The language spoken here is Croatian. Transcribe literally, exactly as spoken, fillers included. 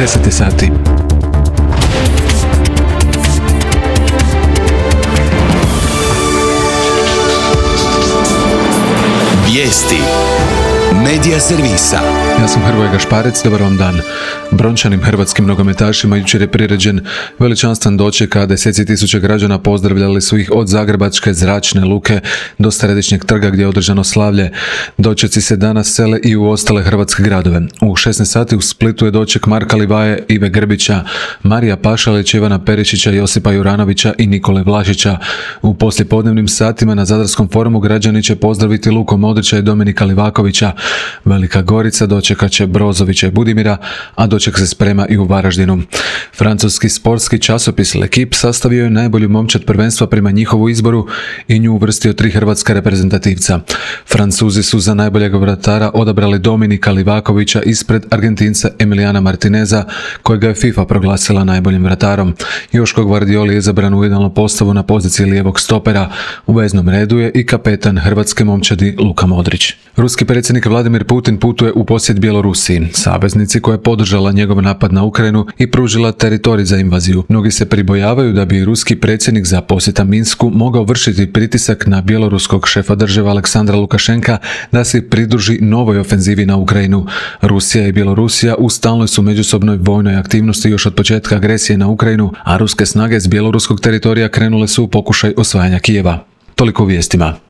deset je sati. Vijesti Medija servisa. Ja sam Hrvoje Gašparec, dobar vam dan. Brončanim hrvatskim nogometašima jučer je priređen veličanstven doček, a deseci tisuća građana pozdravljali su ih od Zagrebačke zračne luke do Središnjeg trga gdje je održano slavlje. Dočeci se danas sele i u ostale hrvatske gradove. U šesnaest sati u Splitu je doček Marka Livaje, Ive Grbića, Marija Pašalić, Ivana Perišića, Josipa Juranovića i Nikole Vlašića. U poslijepodnevnim satima na Zadarskom forumu građani će pozdraviti Luku Modrića i Dominika Livakovića. Velika Gorica dočekat će Brozovića i Budimira, a doček se sprema i u Varaždinu. Francuski sportski časopis L'Equipe sastavio je najbolju momčad prvenstva prema njihovu izboru i nju uvrstio tri hrvatska reprezentativca. Francuzi su za najboljeg vratara odabrali Dominika Livakovića ispred Argentinca Emiliana Martineza, kojega je FIFA proglasila najboljim vratarom. Joško Gvardioli je izabran u idealnu postavu na poziciji lijevog stopera. U veznom redu je i kapetan hrvatske momčadi Luka Modrić. Ruski predsjednik Vladimir Putin putuje u posjet Bjelorusiji, saveznici koja je podržala njegov napad na Ukrajinu i pružila teritorij za invaziju. Mnogi se pribojavaju da bi ruski predsjednik za posjeta Minsku mogao vršiti pritisak na bjeloruskog šefa države Aleksandra Lukašenka da se pridruži novoj ofenzivi na Ukrajinu. Rusija i Bjelorusija u stalnoj su međusobnoj vojnoj aktivnosti još od početka agresije na Ukrajinu, a ruske snage s bjeloruskog teritorija krenule su u pokušaj osvajanja Kijeva. Toliko u vijestima.